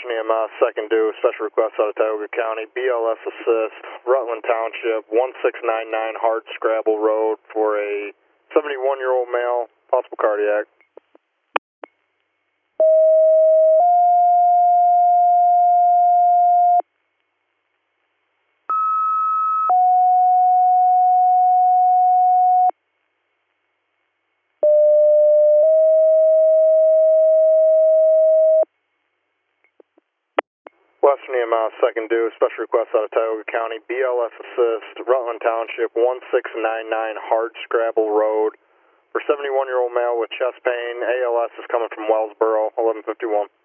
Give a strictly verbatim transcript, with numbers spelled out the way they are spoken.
Western E M S, second due, special request out of Tioga County, B L S assist, Rutland Township, one six nine nine Hard Scrabble Road for a seventy-one-year-old male, possible cardiac. Western E M S, second due, special request out of Tioga County, B L S assist, Rutland Township, one six nine nine Hard Scrabble Road for seventy-one-year-old male with chest pain. A L S is coming from Wellsboro, eleven fifty-one.